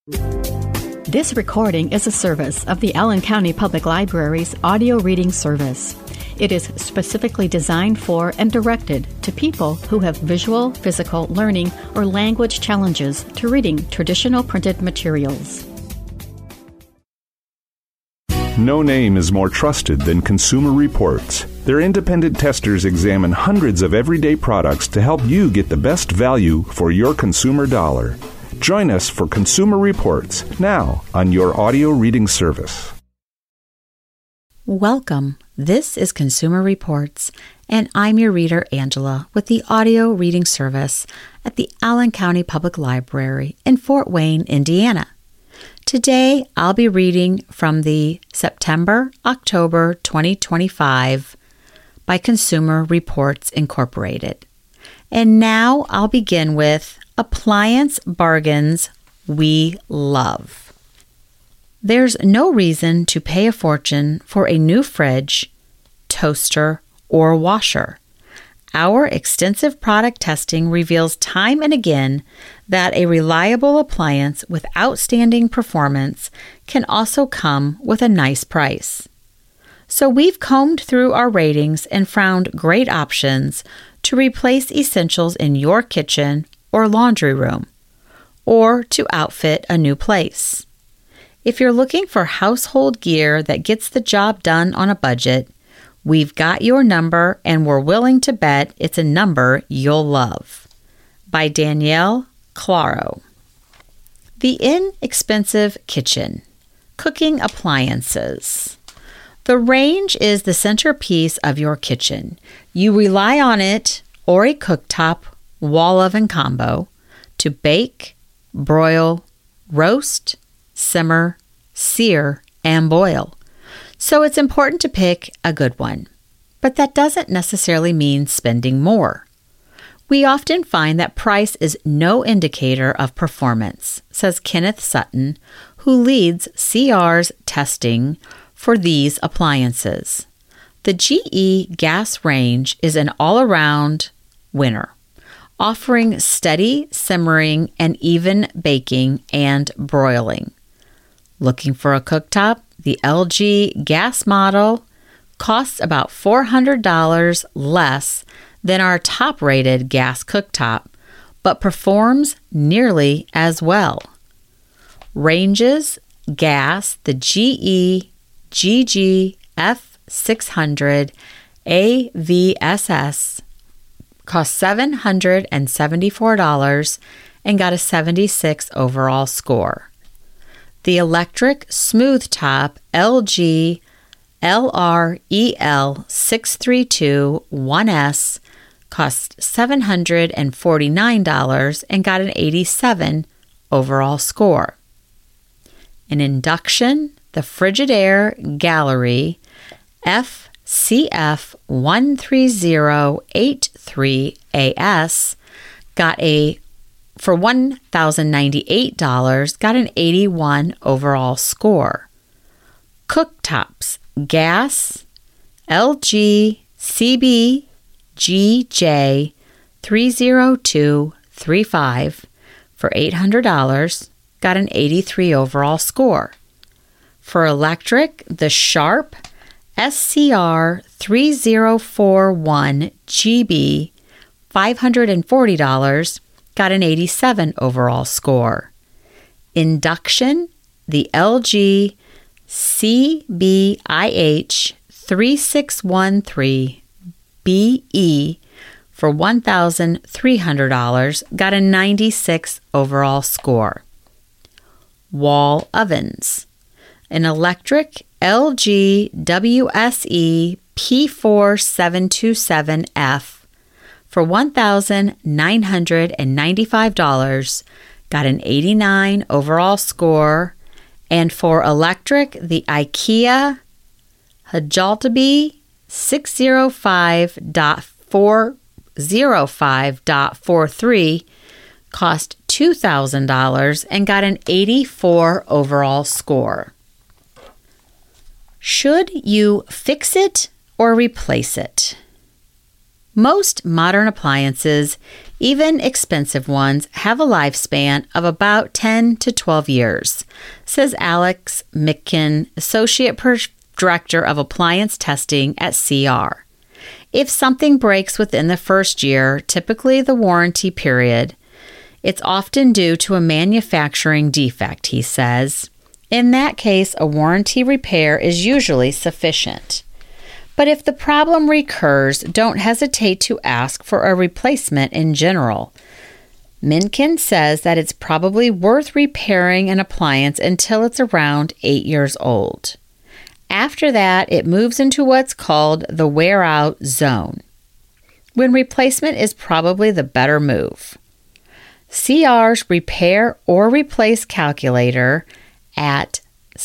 This recording is a service of the Allen County Public Library's audio reading service. It is specifically designed for and directed to people who have visual, physical, learning, or language challenges to reading traditional printed materials. No name is more trusted than Consumer Reports. Their independent testers examine hundreds of everyday products to help you get the best value for your consumer dollar. Join us for Consumer Reports now on your audio reading service. Welcome. This is Consumer Reports, and I'm your reader, Angela, with the audio reading service at the Allen County Public Library in Fort Wayne, Indiana. Today, I'll be reading from the September-October 2025 by Consumer Reports Incorporated. And now I'll begin with Appliance Bargains We Love. There's no reason to pay a fortune for a new fridge, toaster, or washer. Our extensive product testing reveals time and again that a reliable appliance with outstanding performance can also come with a nice price. So we've combed through our ratings and found great options to replace essentials in your kitchen or laundry room, or to outfit a new place. If you're looking for household gear that gets the job done on a budget, we've got your number and we're willing to bet it's a number you'll love. By Danielle Claro. The Inexpensive Kitchen. Cooking Appliances. The range is the centerpiece of your kitchen. You rely on it or a cooktop wall oven combo to bake, broil, roast, simmer, sear, and boil. So it's important to pick a good one. But that doesn't necessarily mean spending more. We often find that price is no indicator of performance, says Kenneth Sutton, who leads CR's testing for these appliances. The GE gas range is an all-around winner, offering steady simmering and even baking and broiling. Looking for a cooktop? The LG gas model costs about $400 less than our top-rated gas cooktop, but performs nearly as well. Ranges gas, the GE GG F600 AVSS cost $774 and got a 76 overall score. The electric smooth top LG LREL 632 1S cost $749 and got an 87 overall score. An induction, the Frigidaire Gallery FCF 13083AS got for $1,098, got an 81 overall score. Cooktops, gas, LG CB GJ 30235 for $800, got an 83 overall score. For electric, the Sharp SCR 3041 GB, $540, got an 87 overall score. Induction, the LG CBIH 3613 BE for $1,300, got a 96 overall score. Wall ovens. An electric LG WSE P4727F for $1,995, got an 89 overall score. And for electric, the IKEA Hjaltaby 605.405.43 cost $2,000 and got an 84 overall score. Should you fix it or replace it? Most modern appliances Even expensive ones have a lifespan of about 10 to 12 years, says Alex Mitkin, Associate Director of Appliance Testing at CR. If something breaks within the first year, typically the warranty period, it's often due to a manufacturing defect, he says. In that case, a warranty repair is usually sufficient. But if the problem recurs, don't hesitate to ask for a replacement in general. Minkin says that it's probably worth repairing an appliance until it's around 8 years old. After that, it moves into what's called the wear-out zone, when replacement is probably the better move. CR's repair or replace calculator at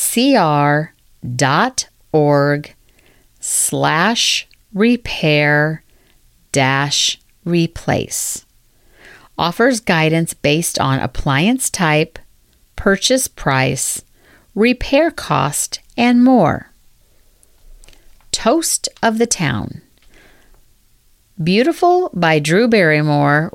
cr.org/repair-replace offers guidance based on appliance type, purchase price, repair cost, and more. Toast of the Town. Beautiful by Drew Barrymore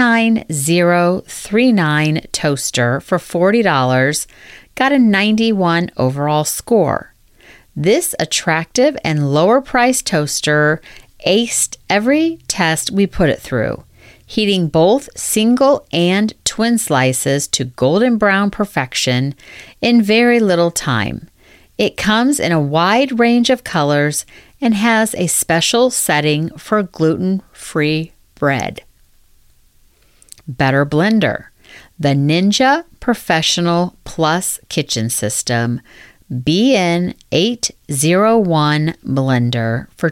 19039 toaster for $40 got a 91 overall score. This attractive and lower priced toaster aced every test we put it through, heating both single and twin slices to golden brown perfection in very little time. It comes in a wide range of colors and has a special setting for gluten-free bread. Better Blender. The Ninja Professional Plus Kitchen System BN801 blender for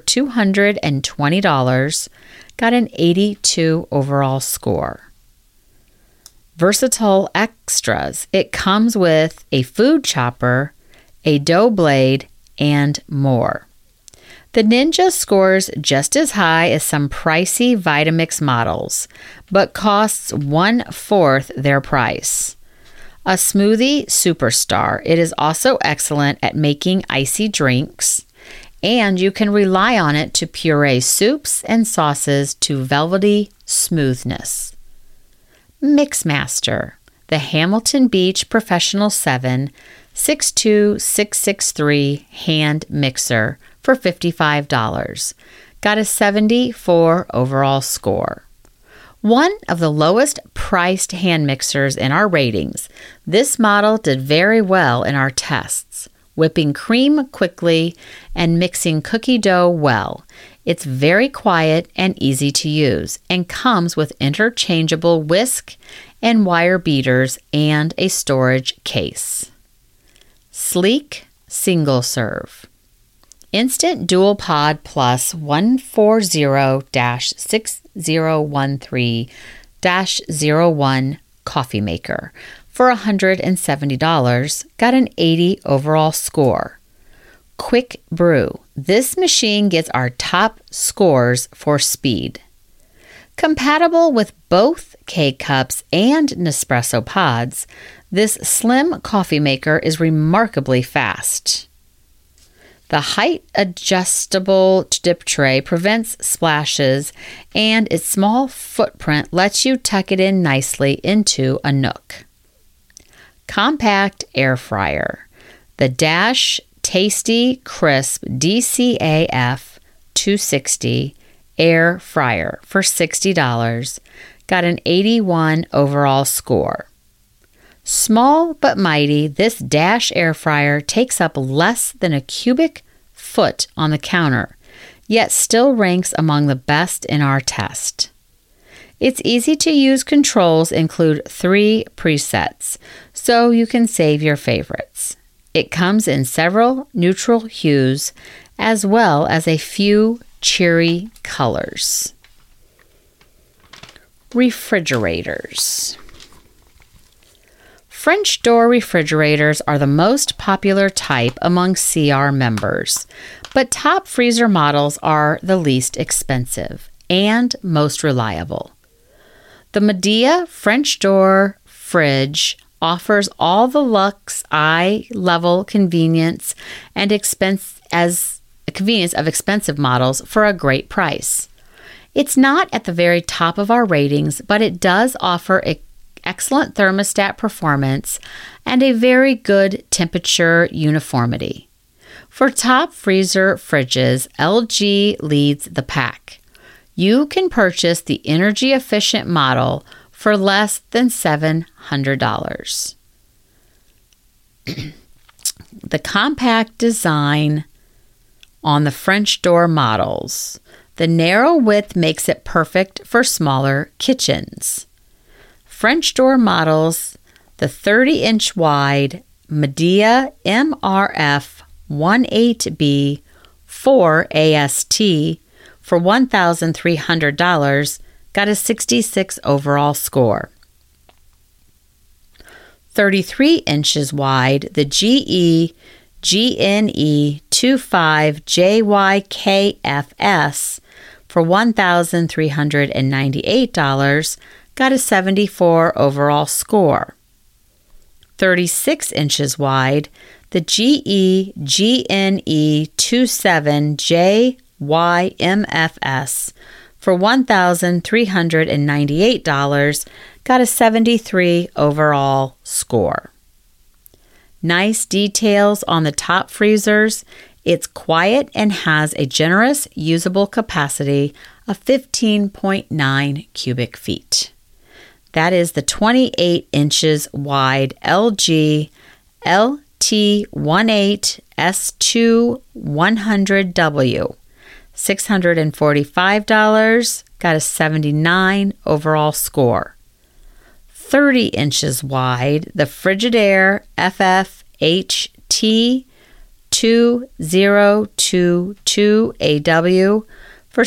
$220 got an 82 overall score. Versatile extras. It comes with a food chopper, a dough blade, and more. The Ninja scores just as high as some pricey Vitamix models, but costs 1/4 their price. A smoothie superstar, it is also excellent at making icy drinks, and you can rely on it to puree soups and sauces to velvety smoothness. Mixmaster, the Hamilton Beach Professional 7 62663 hand mixer for $55, got a 74 overall score. One of the lowest priced hand mixers in our ratings, this model did very well in our tests, whipping cream quickly and mixing cookie dough well. It's very quiet and easy to use and comes with interchangeable whisk and wire beaters and a storage case. Sleek Single Serve. Instant Dual Pod Plus 140-6013-01 coffee maker for $170 got an 80 overall score. Quick Brew. This machine gets our top scores for speed. Compatible with both K-Cups and Nespresso pods, this slim coffee maker is remarkably fast. The height-adjustable dip tray prevents splashes, and its small footprint lets you tuck it in nicely into a nook. Compact Air Fryer. The Dash Tasty Crisp DCAF 260 Air Fryer for $60 got an 81 overall score. Small but mighty, this Dash air fryer takes up less than a cubic foot on the counter, yet still ranks among the best in our test. Its easy-to-use controls include 3 presets, so you can save your favorites. It comes in several neutral hues, as well as a few cheery colors. Refrigerators. French door refrigerators are the most popular type among CR members, but top freezer models are the least expensive and most reliable. The Midea French door fridge offers all the luxe eye-level convenience of expensive models for a great price. It's not at the very top of our ratings, but it does offer excellent thermostat performance and a very good temperature uniformity. For top freezer fridges, LG leads the pack. You can purchase the energy-efficient model for less than $700. The compact design on the French door models. The narrow width makes it perfect for smaller kitchens. French door models, the 30-inch wide Midea MRF 18B 4AST for $1,300 got a 66 overall score. 33 inches wide, the GE GNE 25JYKFS for $1,398 got a 74 overall score. 36 inches wide, the GE GNE 27JYMFS for $1,398 got a 73 overall score. Nice details on the top freezers. It's quiet and has a generous usable capacity of 15.9 cubic feet. That is the 28 inches wide LG LT18S2 100W. $645, got a 79 overall score. 30 inches wide, the Frigidaire FFHT 2022AW for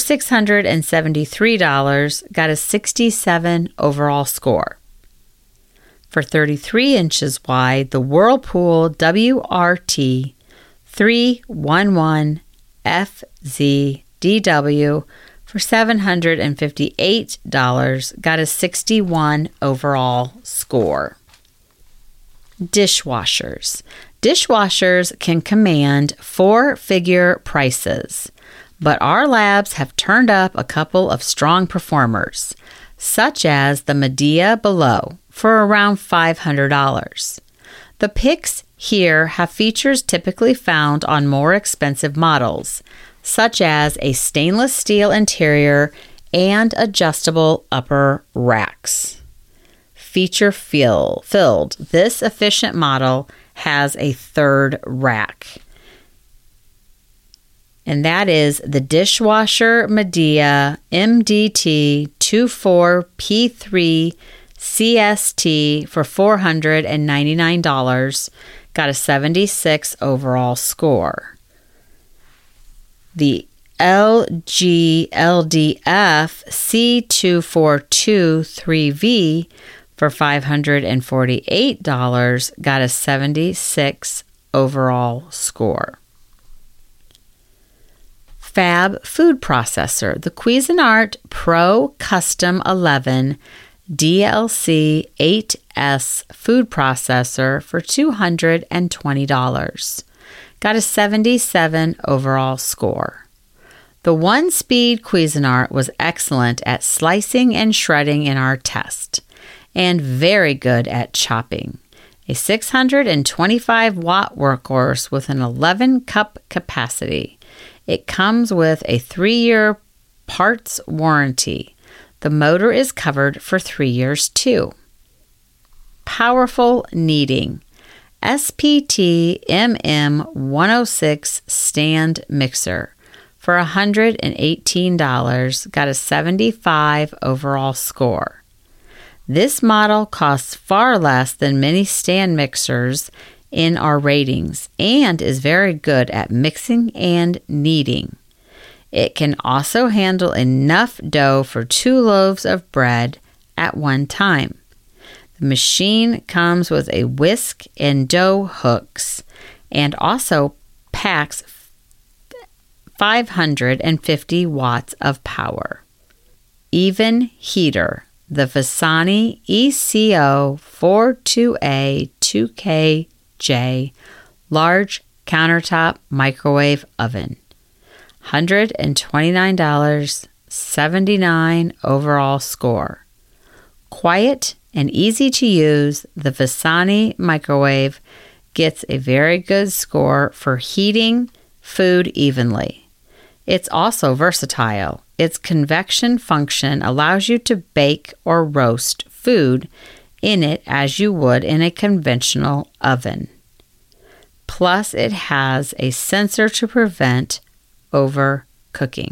$673, got a 67 overall score. For 33 inches wide, the Whirlpool WRT 311FZDW for $758, got a 61 overall score. Dishwashers. Dishwashers can command four-figure prices, but our labs have turned up a couple of strong performers, such as the Midea below for around $500. The picks here have features typically found on more expensive models, such as a stainless steel interior and adjustable upper racks. Feature filled, this efficient model has a third rack, and that is the Dishwasher Midea MDT 24P3 CST for $499, got a 76 overall score. The LG LDF C2423V for $548, got a 76 overall score. Fab food processor, the Cuisinart Pro Custom 11 DLC 8S food processor for $220, got a 77 overall score. The one-speed Cuisinart was excellent at slicing and shredding in our test, and very good at chopping. A 625-watt workhorse with an 11-cup capacity. It comes with a 3-year parts warranty. The motor is covered for 3 years too. Powerful kneading. SPT MM106 stand mixer for $118, got a 75 overall score. This model costs far less than many stand mixers in our ratings and is very good at mixing and kneading. It can also handle enough dough for 2 loaves of bread at one time. The machine comes with a whisk and dough hooks and also packs 550 watts of power. Even heater, the Visani ECO 42A 2KJ large countertop microwave oven. $129, 79 overall score. Quiet and easy to use, the Visani microwave gets a very good score for heating food evenly. It's also versatile. Its convection function allows you to bake or roast food in it as you would in a conventional oven. Plus, it has a sensor to prevent overcooking.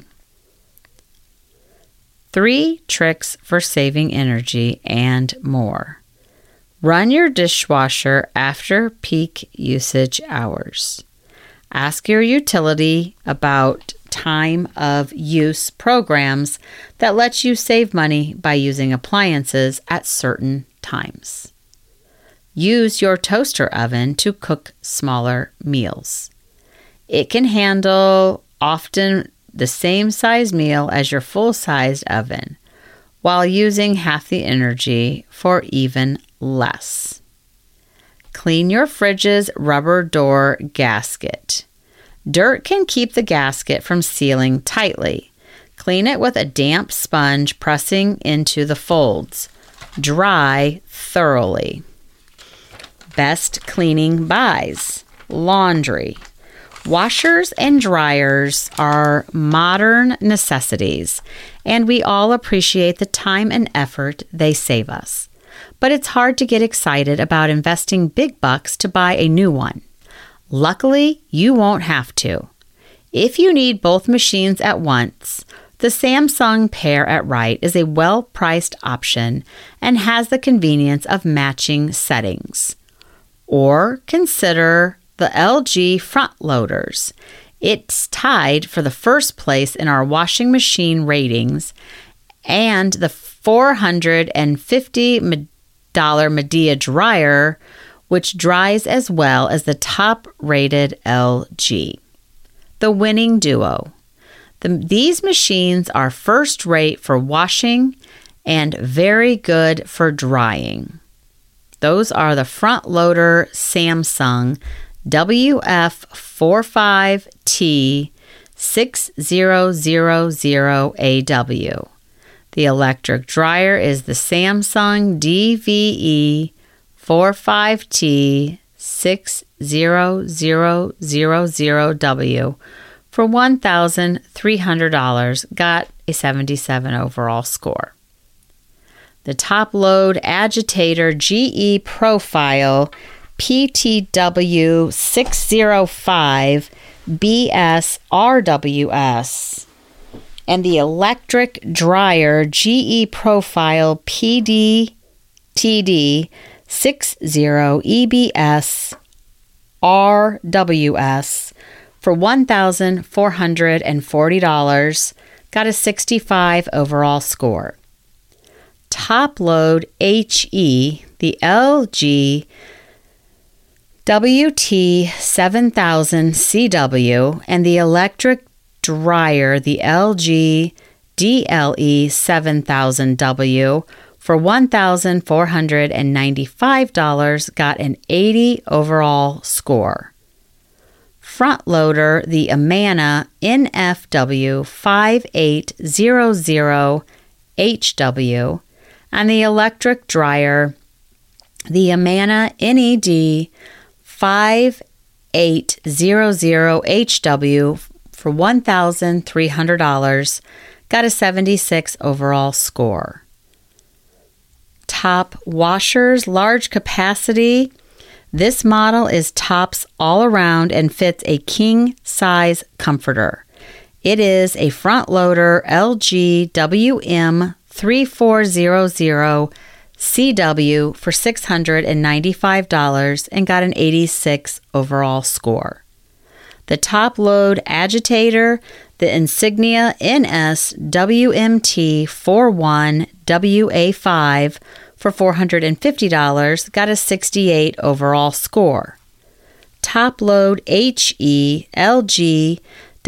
3 tricks for saving energy and more. Run your dishwasher after peak usage hours. Ask your utility about time of use programs that let you save money by using appliances at certain times. Use your toaster oven to cook smaller meals. It can handle often the same size meal as your full-sized oven, while using half the energy for even less. Clean your fridge's rubber door gasket. Dirt can keep the gasket from sealing tightly. Clean it with a damp sponge, pressing into the folds. Dry thoroughly. Best cleaning buys. Laundry. Washers and dryers are modern necessities, and we all appreciate the time and effort they save us. But it's hard to get excited about investing big bucks to buy a new one. Luckily, you won't have to. If you need both machines at once, the Samsung Pair at Right is a well-priced option and has the convenience of matching settings. Or consider the LG front loaders. It's tied for the first place in our washing machine ratings, and the $450 Midea dryer, which dries as well as the top-rated LG. The winning duo. These machines are first-rate for washing and very good for drying. Those are the front-loader Samsung WF45T 6000AW. The electric dryer is the Samsung DVE45T 60000W for $1,300, got a 77 overall score. The top load agitator GE Profile PTW 605 BS-RWS and the electric dryer GE Profile PDTD 60 EBS-RWS for $1,440, got a 65 overall score. Top load HE, the LG WT7000CW, and the electric dryer, the LG DLE7000W, for $1,495, got an 80 overall score. Front loader, the Amana NFW5800HW, and the electric dryer, the Amana NED 5800HW, for $1,300, got a 76 overall score. Top washers, large capacity. This model is tops all around and fits a king-size comforter. It is a front-loader LG WM3400CW for $695 and got an 86 overall score. The top load agitator, the Insignia NS-WMT41WA5 for $450, got a 68 overall score. Top load HE LG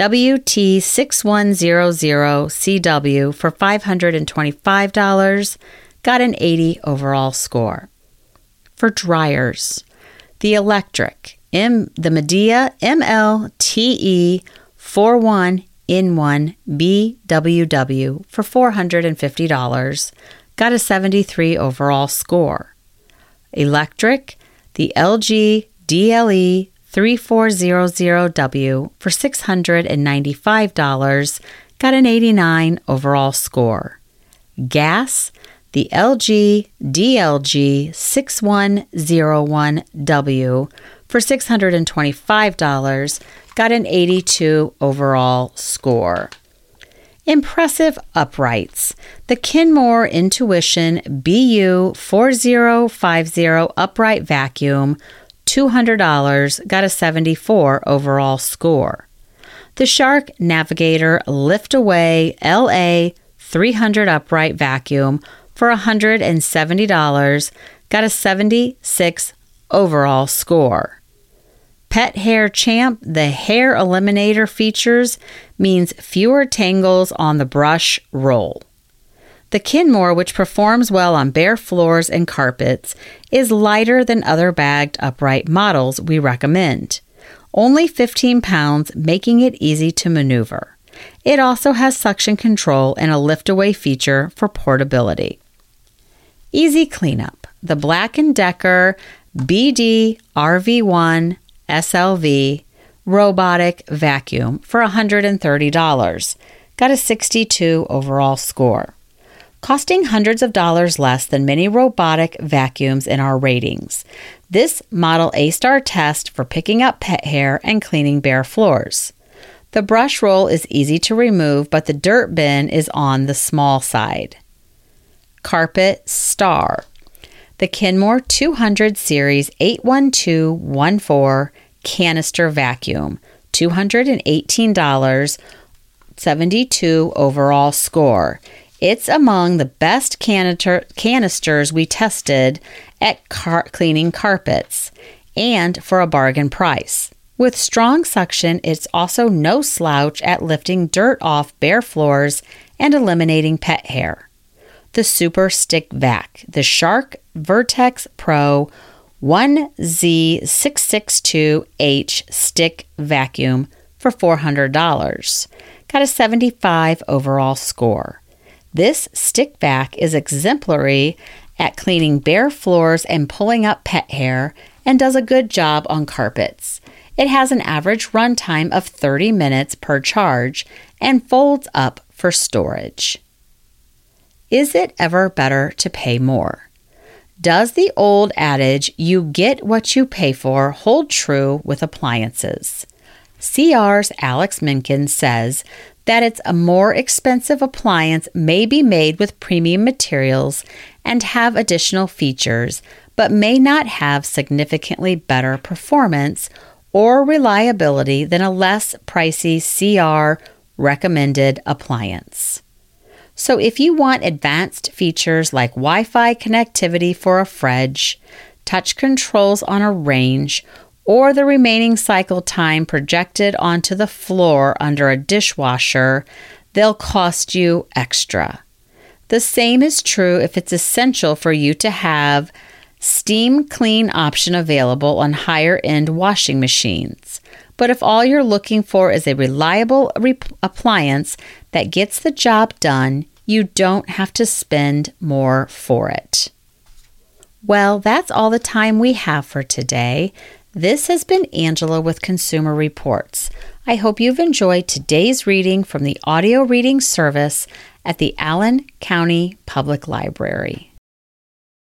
WT6100CW for $525, got an 80 overall score. For dryers, the electric, the Midea MLTE41 in-one BWW for $450, got a 73 overall score. Electric, the LG DLE 3400W for $695, got an 89 overall score. Gas, the LG DLG 6101W for $625, got an 82 overall score. Impressive uprights. The Kenmore Intuition BU4050 upright vacuum, $200, got a 74 overall score. The Shark Navigator Liftaway LA 300 upright vacuum for $170, got a 76 overall score. Pet Hair Champ, the hair eliminator features means fewer tangles on the brush roll. The Kenmore, which performs well on bare floors and carpets, is lighter than other bagged upright models we recommend. Only 15 pounds, making it easy to maneuver. It also has suction control and a lift-away feature for portability. Easy cleanup. The Black & Decker BD RV1 SLV robotic vacuum for $130, got a 62 overall score. Costing hundreds of dollars less than many robotic vacuums in our ratings. This model aced our test for picking up pet hair and cleaning bare floors. The brush roll is easy to remove, but the dirt bin is on the small side. Carpet Star. The Kenmore 200 Series 81214 canister vacuum, $218, 72 overall score. It's among the best canisters we tested at cleaning carpets, and for a bargain price. With strong suction, it's also no slouch at lifting dirt off bare floors and eliminating pet hair. The Super Stick Vac, the Shark Vertex Pro 1Z662H stick vacuum for $400, got a 75 overall score. This stick vac is exemplary at cleaning bare floors and pulling up pet hair and does a good job on carpets. It has an average runtime of 30 minutes per charge and folds up for storage. Is it ever better to pay more? Does the old adage, you get what you pay for, hold true with appliances? CR's Alex Minkin says that it's a more expensive appliance may be made with premium materials and have additional features, but may not have significantly better performance or reliability than a less pricey CR recommended appliance. So if you want advanced features like Wi-Fi connectivity for a fridge, touch controls on a range, or the remaining cycle time projected onto the floor under a dishwasher, they'll cost you extra. The same is true if it's essential for you to have steam clean option available on higher-end washing machines. But if all you're looking for is a reliable appliance that gets the job done, you don't have to spend more for it. Well, that's all the time we have for today. This has been Angela with Consumer Reports. I hope you've enjoyed today's reading from the audio reading service at the Allen County Public Library.